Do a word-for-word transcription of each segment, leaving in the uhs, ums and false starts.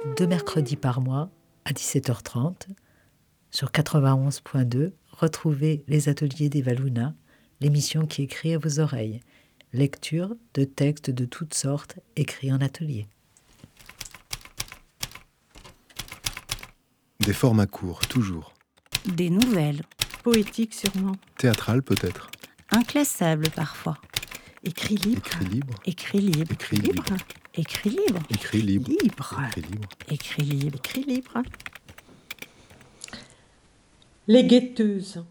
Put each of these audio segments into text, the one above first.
deux mercredis par mois à dix-sept heures trente. Sur quatre-vingt-onze point deux, retrouvez les ateliers d'Eva Luna, l'émission qui écrit à vos oreilles. Lecture de textes de toutes sortes écrits en atelier. Des formats courts, toujours. Des nouvelles. Poétiques sûrement. Théâtrales peut-être. Inclassables parfois. Écrit libre. Écrit libre. Écrit libre. Écrit libre. Écrit libre. Écrit libre. Libre. Écrit libre. Écrit libre. Écrit libre. Les guetteuses.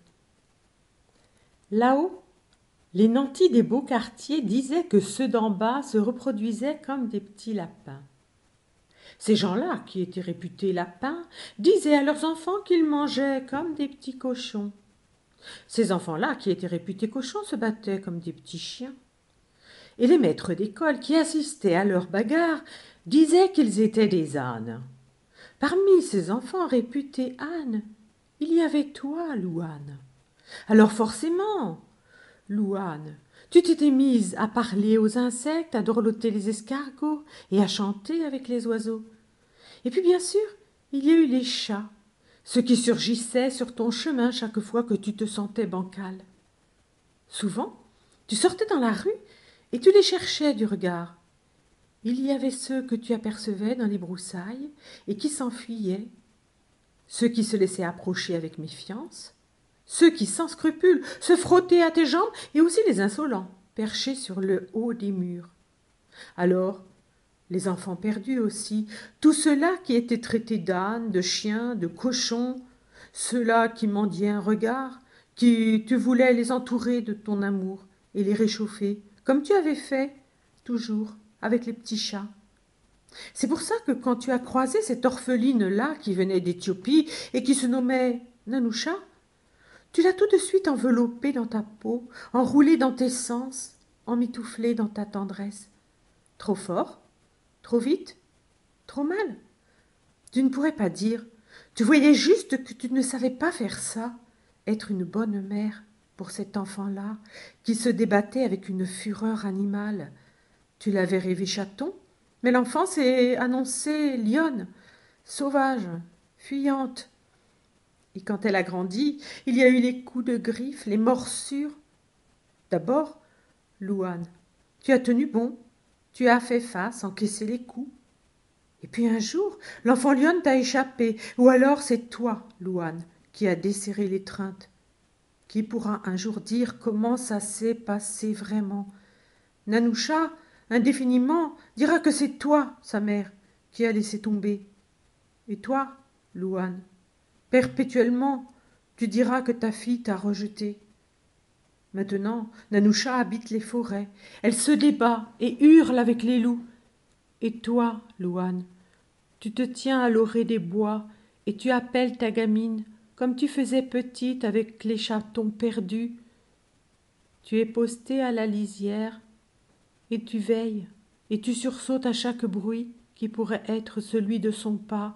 Là-haut, les nantis des beaux quartiers disaient que ceux d'en bas se reproduisaient comme des petits lapins. Ces gens-là, qui étaient réputés lapins, disaient à leurs enfants qu'ils mangeaient comme des petits cochons. Ces enfants-là, qui étaient réputés cochons, se battaient comme des petits chiens. Et les maîtres d'école, qui assistaient à leurs bagarres, disaient qu'ils étaient des ânes. Parmi ces enfants réputés ânes, il y avait toi, Louane. Alors forcément, Louane, tu t'étais mise à parler aux insectes, à dorloter les escargots et à chanter avec les oiseaux. Et puis bien sûr, il y a eu les chats, ceux qui surgissaient sur ton chemin chaque fois que tu te sentais bancal. Souvent, tu sortais dans la rue et tu les cherchais du regard. Il y avait ceux que tu apercevais dans les broussailles et qui s'enfuyaient, ceux qui se laissaient approcher avec méfiance, ceux qui, sans scrupule, se frottaient à tes jambes, et aussi les insolents, perchés sur le haut des murs. Alors, les enfants perdus aussi, tous ceux-là qui étaient traités d'ânes, de chiens, de cochons, ceux-là qui mendiaient un regard, qui tu voulais les entourer de ton amour et les réchauffer, comme tu avais fait, toujours, avec les petits chats. C'est pour ça que quand tu as croisé cette orpheline-là qui venait d'Éthiopie et qui se nommait Nanoucha, tu l'as tout de suite enveloppée dans ta peau, enroulée dans tes sens, emmitouflée dans ta tendresse. Trop fort? Trop vite? Trop mal? Tu ne pourrais pas dire. Tu voyais juste que tu ne savais pas faire ça, être une bonne mère pour cet enfant-là qui se débattait avec une fureur animale. Tu l'avais rêvé chaton, mais l'enfant s'est annoncée lionne, sauvage, fuyante. Et quand elle a grandi, il y a eu les coups de griffe, les morsures. D'abord, Louane, tu as tenu bon, tu as fait face, encaissé les coups. Et puis un jour, l'enfant lionne t'a échappé, ou alors c'est toi, Louane, qui a desserré l'étreinte. Qui pourra un jour dire comment ça s'est passé vraiment? Nanoucha, indéfiniment, dira que c'est toi, sa mère, qui a laissé tomber. Et toi, Louane, perpétuellement, tu diras que ta fille t'a rejeté. Maintenant, Nanoucha habite les forêts. Elle se débat et hurle avec les loups. Et toi, Louane, tu te tiens à l'orée des bois et tu appelles ta gamine comme tu faisais petite avec les chatons perdus. Tu es postée à la lisière et tu veilles et tu sursautes à chaque bruit qui pourrait être celui de son pas.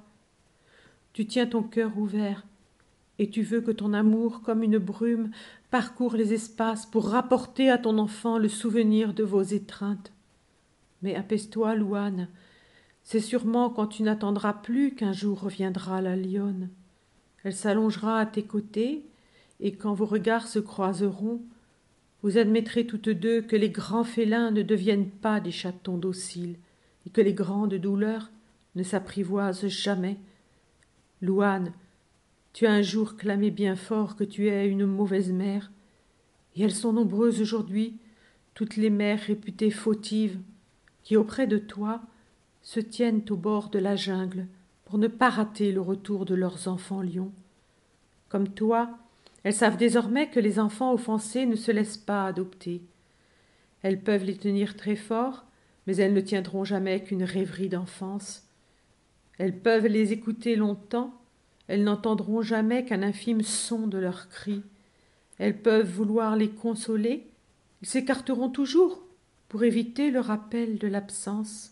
Tu tiens ton cœur ouvert et tu veux que ton amour, comme une brume, parcourt les espaces pour rapporter à ton enfant le souvenir de vos étreintes. Mais apaise-toi, Louane, c'est sûrement quand tu n'attendras plus qu'un jour reviendra la lionne. Elle s'allongera à tes côtés, et quand vos regards se croiseront, vous admettrez toutes deux que les grands félins ne deviennent pas des chatons dociles, et que les grandes douleurs ne s'apprivoisent jamais. Louane, tu as un jour clamé bien fort que tu es une mauvaise mère, et elles sont nombreuses aujourd'hui, toutes les mères réputées fautives, qui auprès de toi se tiennent au bord de la jungle pour ne pas rater le retour de leurs enfants lions. Comme toi, elles savent désormais que les enfants offensés ne se laissent pas adopter. Elles peuvent les tenir très fort, mais elles ne tiendront jamais qu'une rêverie d'enfance. Elles peuvent les écouter longtemps, elles n'entendront jamais qu'un infime son de leurs cris. Elles peuvent vouloir les consoler, ils s'écarteront toujours pour éviter le rappel de l'absence.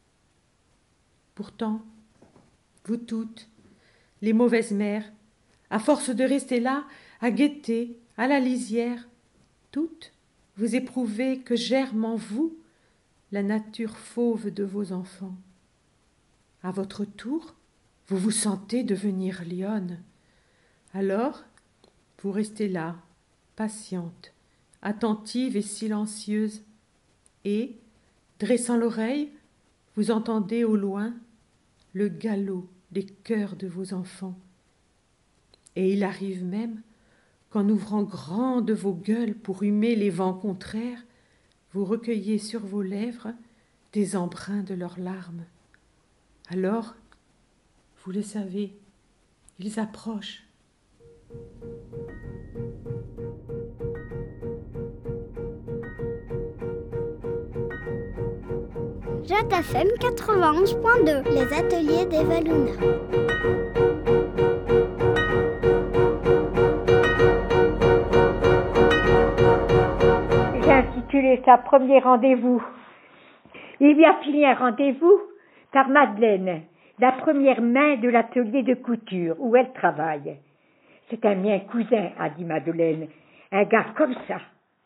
Pourtant, vous toutes, les mauvaises mères, à force de rester là, à guetter, à la lisière, toutes, vous éprouvez que germe en vous la nature fauve de vos enfants. À votre tour, vous vous sentez devenir lionne. Alors, vous restez là, patiente, attentive et silencieuse, et, dressant l'oreille, vous entendez au loin le galop des cœurs de vos enfants. Et il arrive même qu'en ouvrant grandes vos gueules pour humer les vents contraires, vous recueillez sur vos lèvres des embruns de leurs larmes. Alors, vous le savez, ils approchent. Jette F M quatre-vingt-onze point deux, les ateliers d'Evaluna. J'ai intitulé ça Premier rendez-vous. Il y a fini un rendez-vous par Madeleine, la première main de l'atelier de couture où elle travaille. C'est un mien cousin, a dit Madeleine, un gars comme ça.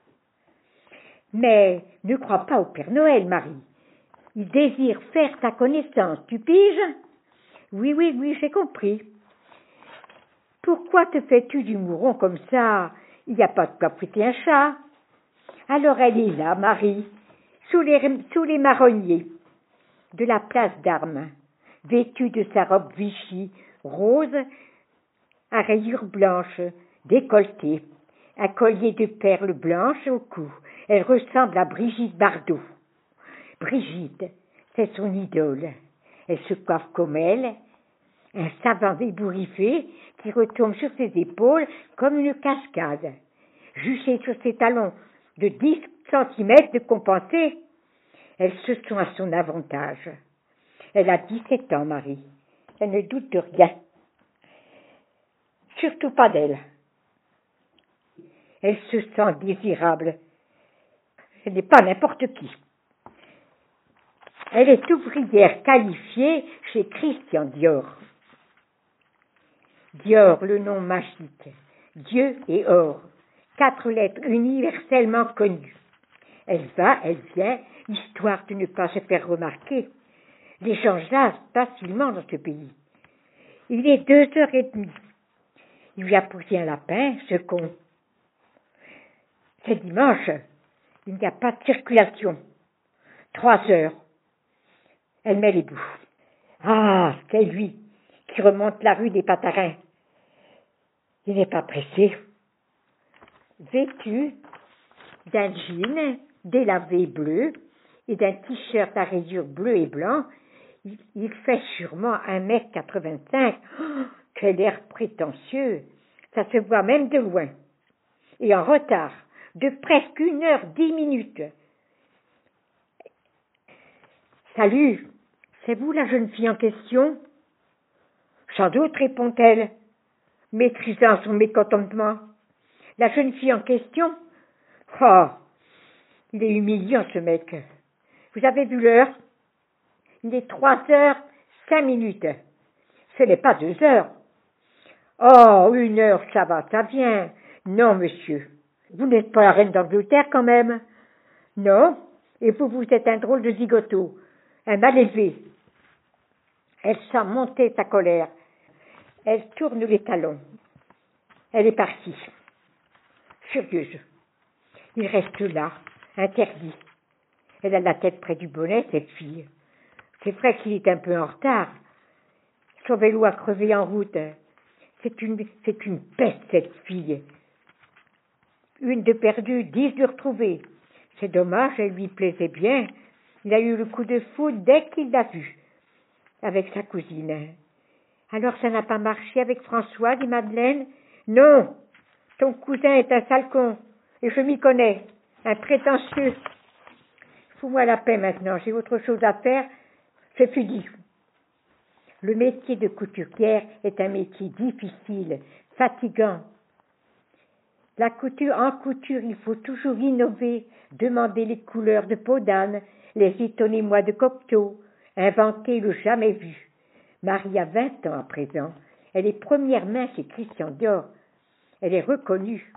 Mais ne crois pas au Père Noël, Marie. Il désire faire ta connaissance, tu piges? Oui, oui, oui, j'ai compris. Pourquoi te fais-tu du mouron comme ça? Il n'y a pas de quoi fouetter un chat. Alors elle est là, Marie, sous les, sous les marronniers de la place d'Armes, vêtue de sa robe Vichy, rose, à rayures blanches, décolletée, un collier de perles blanches au cou. Elle ressemble à Brigitte Bardot. Brigitte, c'est son idole. Elle se coiffe comme elle, un savant ébouriffé qui retombe sur ses épaules comme une cascade. Juchée sur ses talons de dix centimètres de compensé, elle se sent à son avantage. Elle a dix-sept ans, Marie. Elle ne doute de rien. Surtout pas d'elle. Elle se sent désirable. Ce n'est pas n'importe qui. Elle est ouvrière qualifiée chez Christian Dior. Dior, le nom magique. Dieu et or. Quatre lettres universellement connues. Elle va, elle vient, histoire de ne pas se faire remarquer. Les gens jasent facilement dans ce pays. Il est deux heures et demie. Il lui a posé un lapin, ce con. C'est dimanche. Il n'y a pas de circulation. Trois heures. Elle met les bouts. Ah, c'est lui qui remonte la rue des Patarins. Il n'est pas pressé. Vêtu d'un jean délavé bleu et d'un t-shirt à rayures bleu et blanc, il, il fait sûrement un mètre quatre-vingt-cinq. Oh, quel air prétentieux! Ça se voit même de loin. Et en retard, de presque une heure dix minutes. Salut, c'est vous la jeune fille en question? Sans doute, répond-elle, maîtrisant son mécontentement. La jeune fille en question? Oh, il est humiliant ce mec. Vous avez vu l'heure? Il est trois heures, cinq minutes. Ce n'est pas deux heures. Oh, une heure, ça va, ça vient. Non, monsieur, vous n'êtes pas la reine d'Angleterre quand même. Non, et vous, vous êtes un drôle de zigoto, un mal élevé. Elle sent monter sa colère. Elle tourne les talons. Elle est partie. Furieuse. Il reste là, interdit. Elle a la tête près du bonnet, cette fille. C'est vrai qu'il est un peu en retard. Son vélo a crevé en route. C'est une, c'est une peste, cette fille. Une de perdue, dix de retrouvée. C'est dommage, elle lui plaisait bien. Il a eu le coup de foudre dès qu'il l'a vue, avec sa cousine. Alors ça n'a pas marché avec François, dit Madeleine? Non, ton cousin est un sale con, et je m'y connais, un prétentieux. Fous-moi la paix maintenant, j'ai autre chose à faire, c'est fini. Le métier de couturière est un métier difficile, fatigant. La couture, en couture, il faut toujours innover, demander les couleurs de peau d'âne, les étonnez-moi de Cocteau, inventer le jamais vu. Marie a vingt ans à présent. Elle est première main chez Christian Dior. Elle est reconnue.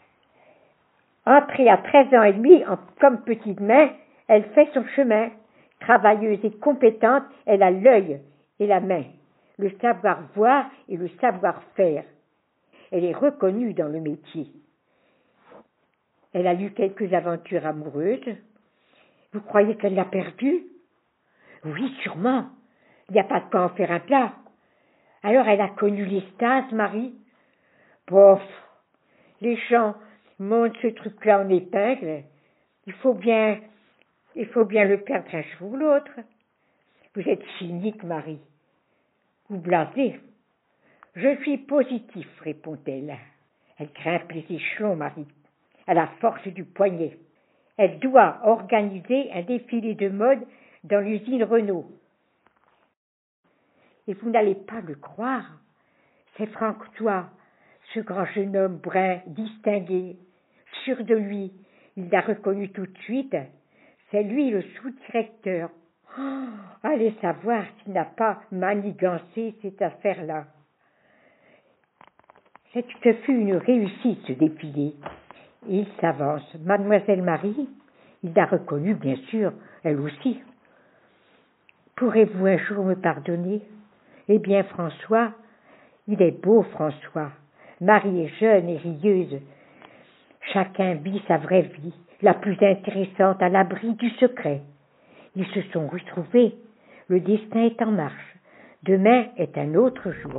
Entrée à treize ans et demi en, comme petite main, elle fait son chemin. Travailleuse et compétente, elle a l'œil et la main, le savoir-voir et le savoir-faire. Elle est reconnue dans le métier. Elle a eu quelques aventures amoureuses. Vous croyez qu'elle l'a perdue? Oui, sûrement. Il n'y a pas de quoi en faire un plat. Alors elle a connu l'extase, Marie. Bof, les gens montent ce truc-là en épingle. Il faut bien, il faut bien le perdre un jour ou l'autre. Vous êtes cynique, Marie. Vous blasez. Je suis positif, répond-elle. Elle grimpe les échelons, Marie, à la force du poignet. Elle doit organiser un défilé de mode dans l'usine Renault. Et vous n'allez pas le croire, c'est Francois, ce grand jeune homme brun, distingué, sûr de lui. Il l'a reconnu tout de suite. C'est lui le sous-directeur. Oh, allez savoir s'il n'a pas manigancé cette affaire-là. Ce fut une réussite, ce défilé. Et il s'avance. Mademoiselle Marie, il l'a reconnue, bien sûr, elle aussi. Pourrez-vous un jour me pardonner? Eh bien, François, il est beau, François. Marie est jeune et rieuse. Chacun vit sa vraie vie, la plus intéressante, à l'abri du secret. Ils se sont retrouvés. Le destin est en marche. Demain est un autre jour.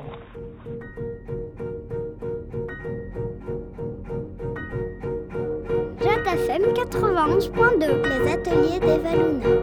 Jade F M quatre-vingt-onze point deux, les ateliers d'Evaluna.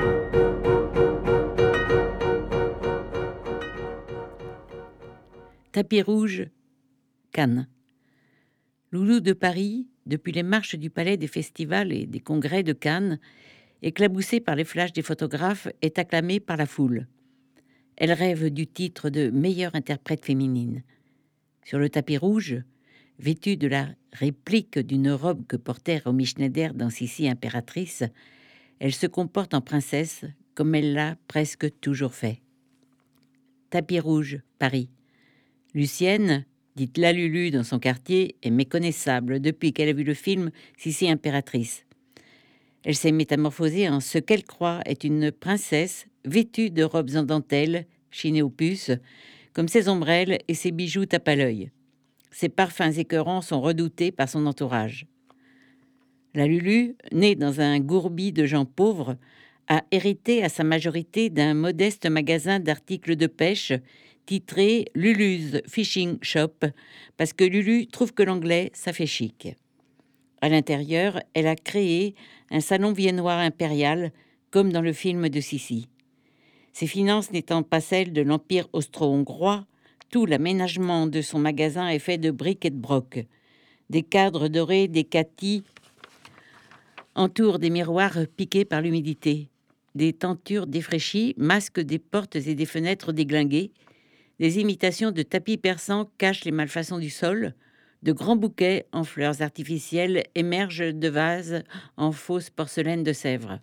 Tapis rouge, Cannes. Loulou de Paris, depuis les marches du palais des festivals et des congrès de Cannes, éclaboussée par les flashs des photographes, est acclamée par la foule. Elle rêve du titre de meilleure interprète féminine. Sur le tapis rouge, vêtue de la réplique d'une robe que portait Romy Schneider dans Sissi impératrice, elle se comporte en princesse comme elle l'a presque toujours fait. Tapis rouge, Paris. Lucienne, dite la Lulu dans son quartier, est méconnaissable depuis qu'elle a vu le film Sissi impératrice. Elle s'est métamorphosée en ce qu'elle croit être une princesse vêtue de robes en dentelle, chinées aux puces, comme ses ombrelles et ses bijoux tapent à l'œil. Ses parfums écœurants sont redoutés par son entourage. La Lulu, née dans un gourbi de gens pauvres, a hérité à sa majorité d'un modeste magasin d'articles de pêche titré Lulu's Fishing Shop, parce que Lulu trouve que l'anglais, ça fait chic. À l'intérieur, elle a créé un salon viennois impérial, comme dans le film de Sissi. Ses finances n'étant pas celles de l'Empire austro-hongrois, tout l'aménagement de son magasin est fait de briques et de broc. Des cadres dorés, des catis entourent des miroirs piqués par l'humidité. Des tentures défraîchies masquent des portes et des fenêtres déglinguées. Des imitations de tapis persans cachent les malfaçons du sol. De grands bouquets en fleurs artificielles émergent de vases en fausse porcelaine de Sèvres.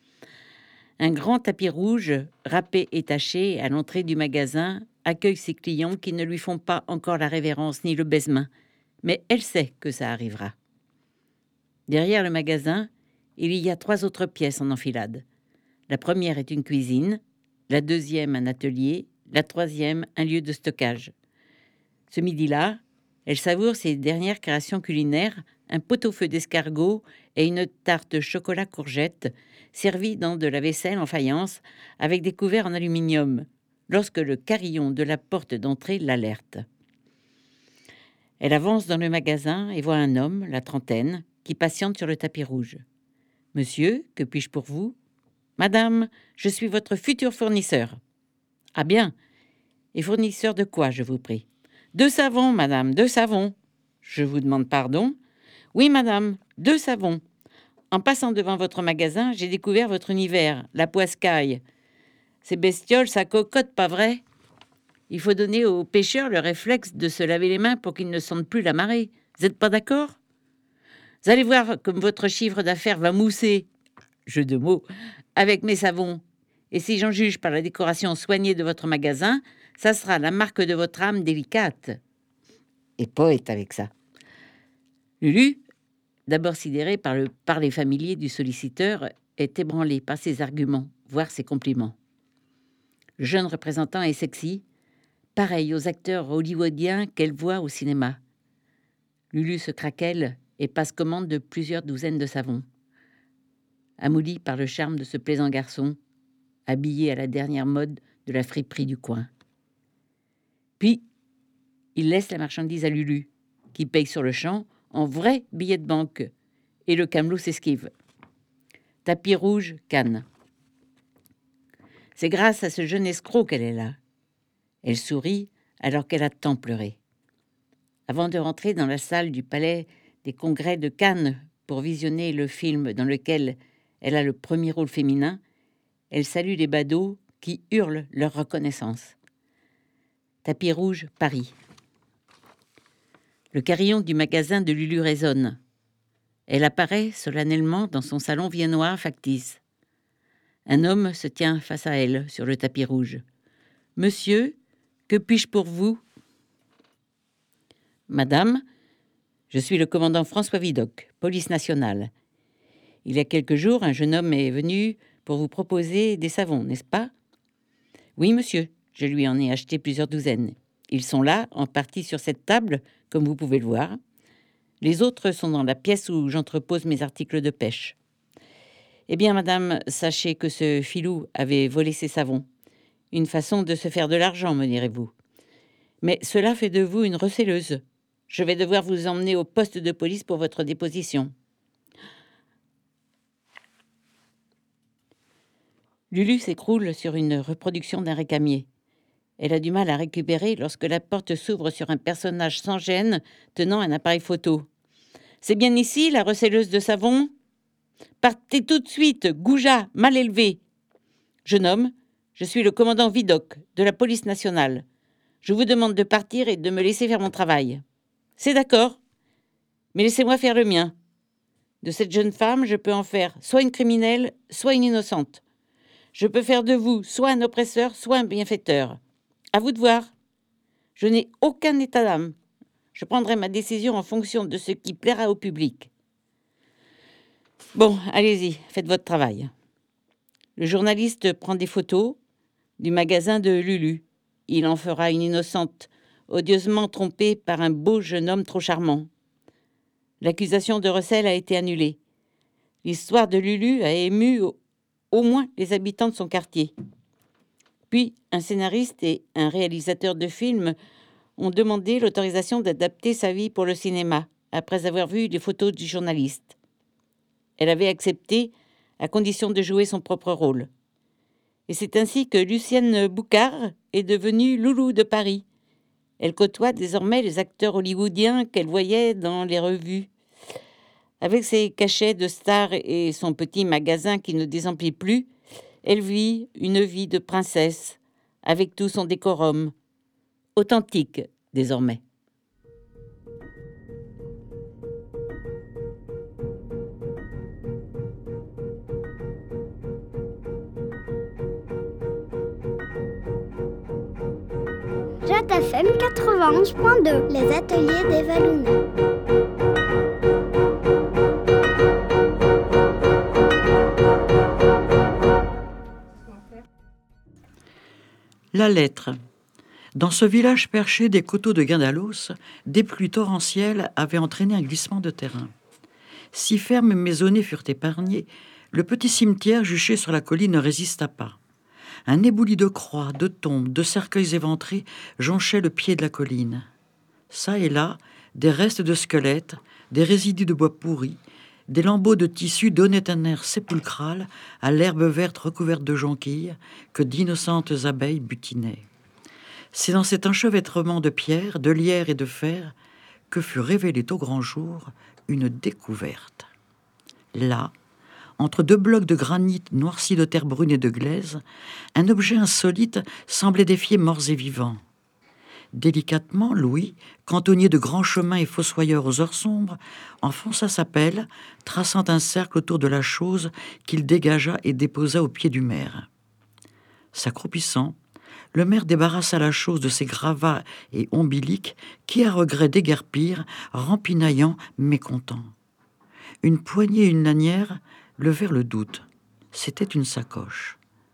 Un grand tapis rouge, râpé et taché, à l'entrée du magasin, accueille ses clients qui ne lui font pas encore la révérence ni le baise-main. Mais elle sait que ça arrivera. Derrière le magasin, il y a trois autres pièces en enfilade. La première est une cuisine, la deuxième un atelier, la troisième un lieu de stockage. Ce midi-là, elle savoure ses dernières créations culinaires, un pot-au-feu d'escargot et une tarte chocolat courgette, servie dans de la vaisselle en faïence avec des couverts en aluminium, lorsque le carillon de la porte d'entrée l'alerte. Elle avance dans le magasin et voit un homme, la trentaine, qui patiente sur le tapis rouge. « Monsieur, que puis-je pour vous ?»« Madame, je suis votre futur fournisseur. »« Ah bien. Et fournisseur de quoi, je vous prie ?»« De savon, madame, de savon. »« Je vous demande pardon. »« Oui, madame, de savon. En passant devant votre magasin, j'ai découvert votre univers, la poiscaille. Ces bestioles, ça cocotte, pas vrai? Il faut donner aux pêcheurs le réflexe de se laver les mains pour qu'ils ne sentent plus la marée. Vous n'êtes pas d'accord? Vous allez voir comme votre chiffre d'affaires va mousser, jeu de mots, avec mes savons. Et si j'en juge par la décoration soignée de votre magasin, ça sera la marque de votre âme délicate. Et poète avec ça. Lulu, d'abord sidérée par le parler familier du solliciteur, est ébranlée par ses arguments, voir ses compliments. Le jeune représentant est sexy, pareil aux acteurs hollywoodiens qu'elle voit au cinéma. Lulu se craquelle et passe commande de plusieurs douzaines de savons. Amoulie par le charme de ce plaisant garçon, habillé à la dernière mode de la friperie du coin. Puis, il laisse la marchandise à Lulu, qui paye sur le champ en vrai billet de banque, et le camelot s'esquive. Tapis rouge, Cannes. C'est grâce à ce jeune escroc qu'elle est là. Elle sourit alors qu'elle a tant pleuré. Avant de rentrer dans la salle du palais des congrès de Cannes pour visionner le film dans lequel elle a le premier rôle féminin, elle salue les badauds qui hurlent leur reconnaissance. Tapis rouge, Paris. Le carillon du magasin de Lulu résonne. Elle apparaît solennellement dans son salon viennois factice. Un homme se tient face à elle sur le tapis rouge. « Monsieur, que puis-je pour vous ?»« Madame, je suis le commandant François Vidocq, police nationale. Il y a quelques jours, un jeune homme est venu pour vous proposer des savons, n'est-ce pas ? Oui, monsieur, je lui en ai acheté plusieurs douzaines. Ils sont là, en partie sur cette table, comme vous pouvez le voir. Les autres sont dans la pièce où j'entrepose mes articles de pêche. Eh bien, madame, sachez que ce filou avait volé ses savons. Une façon de se faire de l'argent, me direz-vous. Mais cela fait de vous une receleuse. Je vais devoir vous emmener au poste de police pour votre déposition. Lulu s'écroule sur une reproduction d'un récamier. Elle a du mal à récupérer lorsque la porte s'ouvre sur un personnage sans gêne tenant un appareil photo. « C'est bien ici, la receleuse de savon ? Partez tout de suite, goujat, mal élevé. Jeune homme, je suis le commandant Vidocq, de la police nationale. Je vous demande de partir et de me laisser faire mon travail. C'est d'accord, mais laissez-moi faire le mien. De cette jeune femme, je peux en faire soit une criminelle, soit une innocente. Je peux faire de vous soit un oppresseur, soit un bienfaiteur. À vous de voir. Je n'ai aucun état d'âme. Je prendrai ma décision en fonction de ce qui plaira au public. Bon, allez-y, faites votre travail. » Le journaliste prend des photos du magasin de Lulu. Il en fera une innocente, odieusement trompée par un beau jeune homme trop charmant. L'accusation de recel a été annulée. L'histoire de Lulu a ému au, au moins les habitants de son quartier. Puis, un scénariste et un réalisateur de films ont demandé l'autorisation d'adapter sa vie pour le cinéma, après avoir vu les photos du journaliste. Elle avait accepté, à condition de jouer son propre rôle. Et c'est ainsi que Lucienne Boucard est devenue Loulou de Paris. Elle côtoie désormais les acteurs hollywoodiens qu'elle voyait dans les revues. Avec ses cachets de stars et son petit magasin qui ne désemplit plus, elle vit une vie de princesse, avec tout son décorum, authentique désormais. Jat F M quatre-vingt-onze point deux, les ateliers d'Evaluna. La lettre. Dans ce village perché des coteaux de Guindalos, des pluies torrentielles avaient entraîné un glissement de terrain. Si fermes maisonnées furent épargnées, le petit cimetière juché sur la colline ne résista pas. Un éboulis de croix, de tombes, de cercueils éventrés jonchait le pied de la colline. Ça et là, des restes de squelettes, des résidus de bois pourris, des lambeaux de tissu donnaient un air sépulcral à l'herbe verte recouverte de jonquilles que d'innocentes abeilles butinaient. C'est dans cet enchevêtrement de pierres, de lierre et de fer que fut révélée au grand jour une découverte. Là, entre deux blocs de granit noircis de terre brune et de glaise, un objet insolite semblait défier morts et vivants. Délicatement, Louis, cantonnier de grands chemins et fossoyeur aux heures sombres, enfonça sa pelle, traçant un cercle autour de la chose qu'il dégagea et déposa au pied du maire. S'accroupissant, le maire débarrassa la chose de ses gravats et ombiliques qui, à regret, déguerpirent, rampinaillant, mécontents. Une poignée et une lanière levèrent le doute. C'était une sacoche.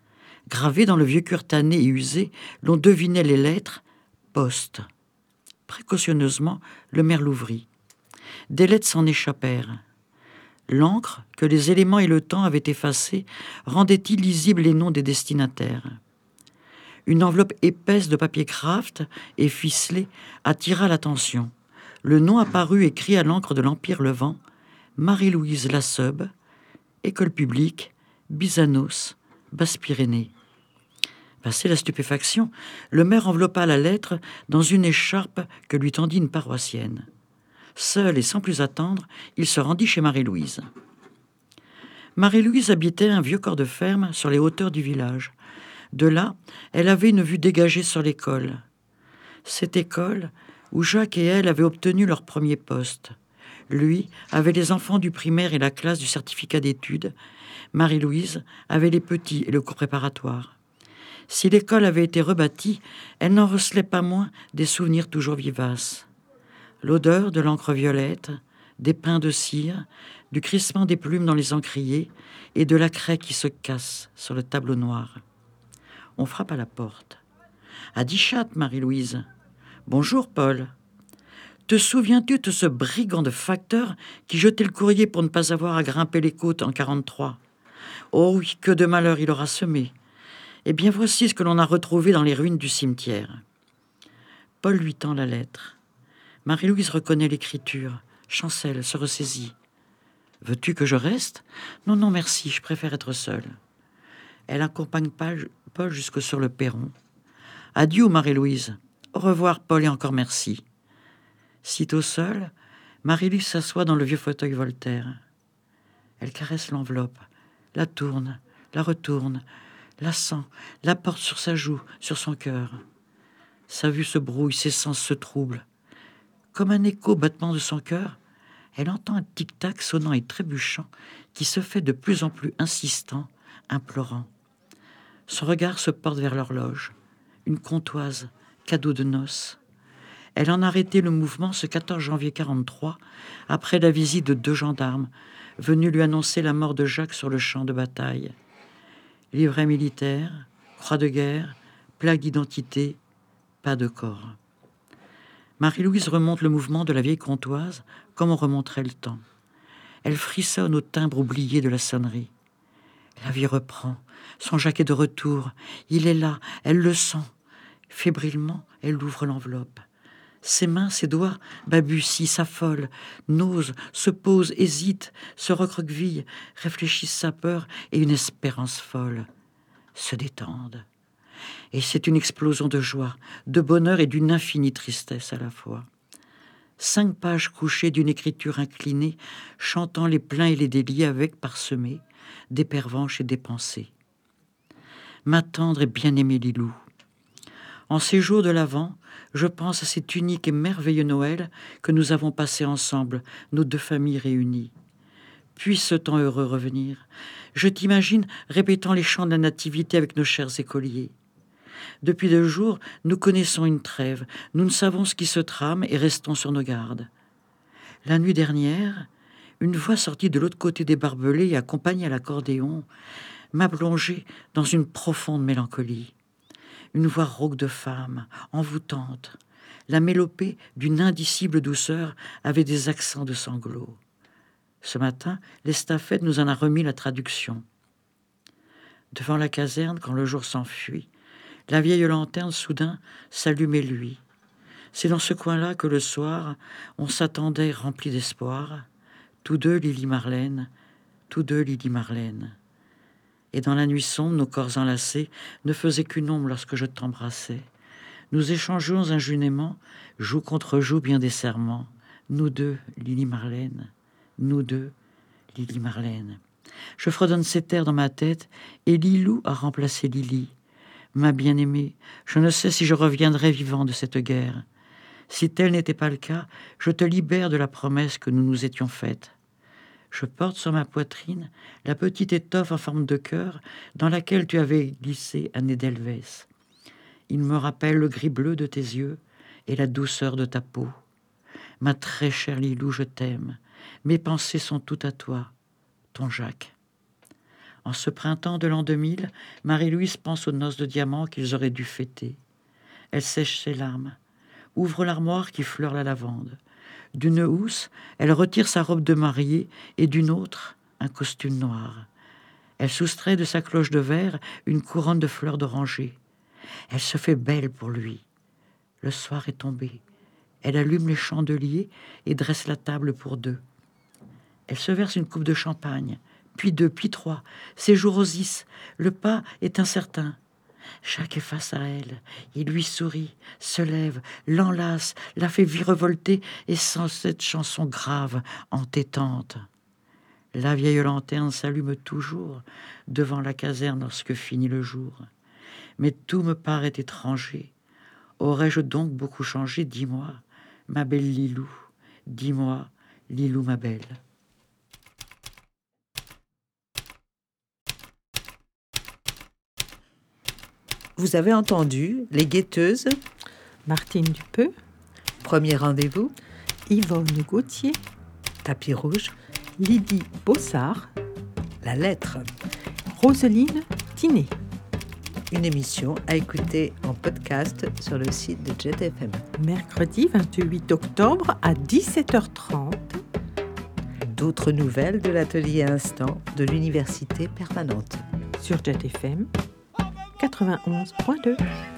Gravées dans le vieux cuir tanné et usé, l'on devinait les lettres « Poste ». Précautionneusement, le maire l'ouvrit. Des lettres s'en échappèrent. L'encre, que les éléments et le temps avaient effacée, rendait illisibles les noms des destinataires. Une enveloppe épaisse de papier kraft et ficelée attira l'attention. Le nom apparut écrit à l'encre de l'Empire Levant, Marie-Louise Lasseube, école publique, Bizanos, Basse-Pyrénées. Passé la stupéfaction, le maire enveloppa la lettre dans une écharpe que lui tendit une paroissienne. Seul et sans plus attendre, il se rendit chez Marie-Louise. Marie-Louise habitait un vieux corps de ferme sur les hauteurs du village. De là, elle avait une vue dégagée sur l'école. Cette école où Jacques et elle avaient obtenu leur premier poste. Lui avait les enfants du primaire et la classe du certificat d'études. Marie-Louise avait les petits et le cours préparatoire. Si l'école avait été rebâtie, elle n'en recelait pas moins des souvenirs toujours vivaces. L'odeur de l'encre violette, des pains de cire, du crissement des plumes dans les encriers et de la craie qui se casse sur le tableau noir. On frappe à la porte. « À dix chattes, Marie-Louise. »« Bonjour, Paul. »« Te souviens-tu de ce brigand de facteur qui jetait le courrier pour ne pas avoir à grimper les côtes en quarante-trois ? Oh oui, que de malheur il aura semé. Eh bien, voici ce que l'on a retrouvé dans les ruines du cimetière. » Paul lui tend la lettre. Marie-Louise reconnaît l'écriture, chancelle, se ressaisit. « Veux-tu que je reste ? » ?»« Non, non, merci, je préfère être seule. » Elle accompagne Paul jusque sur le perron. « Adieu, Marie-Louise. Au revoir, Paul, et encore merci. » Sitôt seule, Marie-Louise s'assoit dans le vieux fauteuil Voltaire. Elle caresse l'enveloppe, la tourne, la retourne, la sent, la porte sur sa joue, sur son cœur. Sa vue se brouille, ses sens se troublent. Comme un écho au battement de son cœur, elle entend un tic-tac sonnant et trébuchant qui se fait de plus en plus insistant, implorant. Son regard se porte vers l'horloge, une comptoise, cadeau de noces. Elle en a arrêté le mouvement ce quatorze janvier quarante-trois, après la visite de deux gendarmes, venus lui annoncer la mort de Jacques sur le champ de bataille. Livret militaire, croix de guerre, plaque d'identité, pas de corps. Marie-Louise remonte le mouvement de la vieille comptoise comme on remonterait le temps. Elle frissonne au timbre oublié de la sonnerie. La vie reprend, son Jacques est de retour, il est là, elle le sent. Fébrilement, elle ouvre l'enveloppe. Ses mains, ses doigts balbutient, s'affolent, n'osent, se posent, hésitent, se recroquevillent, réfléchissent sa peur et une espérance folle. Se détendent. Et c'est une explosion de joie, de bonheur et d'une infinie tristesse à la fois. Cinq pages couchées d'une écriture inclinée, chantant les plaints et les délits avec, parsemés, des pervenches et des pensées. Ma tendre et bien-aimée Lilou, en ces jours de l'Avent, je pense à cet unique et merveilleux Noël que nous avons passé ensemble, nos deux familles réunies. Puisse ce temps heureux revenir. Je t'imagine répétant les chants de la nativité avec nos chers écoliers. Depuis deux jours, nous connaissons une trêve. Nous ne savons ce qui se trame et restons sur nos gardes. La nuit dernière, une voix sortie de l'autre côté des barbelés et accompagnée à l'accordéon m'a plongé dans une profonde mélancolie. Une voix rauque de femme, envoûtante. La mélopée d'une indicible douceur avait des accents de sanglots. Ce matin, l'estafette nous en a remis la traduction. Devant la caserne, quand le jour s'enfuit, la vieille lanterne soudain s'allumait lui. C'est dans ce coin-là que le soir, on s'attendait rempli d'espoir. Tous deux, Lily Marlène, tous deux, Lily Marlène. Et dans la nuit sombre, nos corps enlacés ne faisaient qu'une ombre lorsque je t'embrassais. Nous échangions injunément, joue contre joue bien des serments. Nous deux, Lily Marlène, nous deux, Lily Marlène. Je fredonne cet air dans ma tête et Lilou a remplacé Lily. Ma bien-aimée, je ne sais si je reviendrai vivant de cette guerre. Si tel n'était pas le cas, je te libère de la promesse que nous nous étions faite. Je porte sur ma poitrine la petite étoffe en forme de cœur dans laquelle tu avais glissé un nez d'Elvès. Il me rappelle le gris bleu de tes yeux et la douceur de ta peau. Ma très chère Lilou, je t'aime. Mes pensées sont toutes à toi, ton Jacques. En ce printemps de l'an deux mille, Marie-Louise pense aux noces de diamants qu'ils auraient dû fêter. Elle sèche ses larmes, ouvre l'armoire qui fleure la lavande. D'une housse, elle retire sa robe de mariée et d'une autre, un costume noir. Elle soustrait de sa cloche de verre une couronne de fleurs d'oranger. Elle se fait belle pour lui. Le soir est tombé. Elle allume les chandeliers et dresse la table pour deux. Elle se verse une coupe de champagne, puis deux, puis trois. Ses jours rosissent. Le pas est incertain. Jacques est face à elle. Il lui sourit, se lève, l'enlace, la fait virevolter et sent cette chanson grave, entêtante. La vieille lanterne s'allume toujours devant la caserne lorsque finit le jour. Mais tout me paraît étranger. Aurais-je donc beaucoup changé? Dis-moi, ma belle Lilou. Dis-moi, Lilou, ma belle. Vous avez entendu Les Guetteuses, Martine Dupeux, Premier rendez-vous, Yvonne Gauthier, Tapis rouge, Lydie Bossard, La lettre. Roseline Tinet. Une émission à écouter en podcast sur le site de Jet F M. Mercredi vingt-huit octobre à dix-sept heures trente. D'autres nouvelles de l'atelier Instant de l'Université permanente. Sur Jet F M quatre-vingt-onze point deux.